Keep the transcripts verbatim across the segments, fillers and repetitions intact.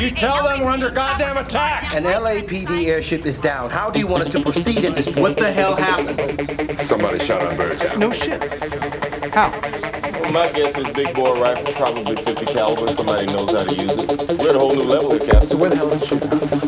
You tell them we're under goddamn attack. An L A P D airship is down. How do you want us to proceed at this point? What the hell happened? Somebody shot on Bird's house. No shit. How? Well, my guess is big bore rifle, probably fifty caliber. Somebody knows how to use it. We're at a whole new level here, Captain. So where the hell is the shooter?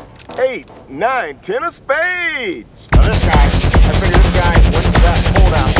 Eight, nine, ten of spades. Now this guy, I figure this guy wins that hold out.